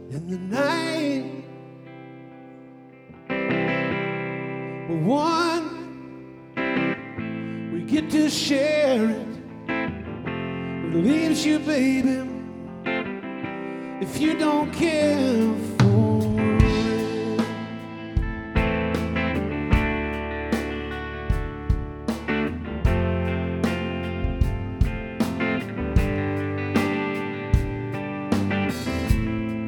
in the night. But one, we get to share it. It leaves you, baby, if you don't care